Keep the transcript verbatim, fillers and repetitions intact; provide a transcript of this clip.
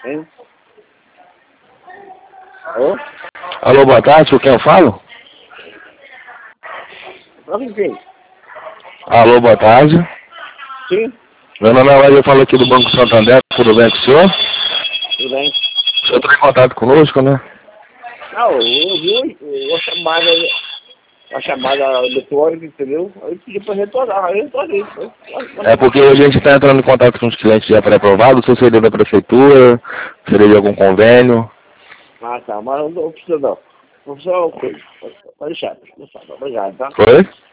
Hein? Alô? Alô, boa tarde, com quem eu falo? Pra quem? Alô, boa tarde. Sim? Meu nome é Laís, eu falo aqui do Banco Santander, tudo bem com o senhor? Tudo bem? O senhor está em contato conosco, né? Não, eu ouvi a chamada, a chamada eletrônica, entendeu? Aí eu pedi pra retornar, aí eu retornei. É porque hoje a gente está entrando em contato com os clientes já pré-aprovados, se seria da prefeitura, seria de algum convênio. Ah, tá, mas não, não precisa não. Não precisa, ok. Pode deixar, pode deixar. Obrigado, tá? Oi?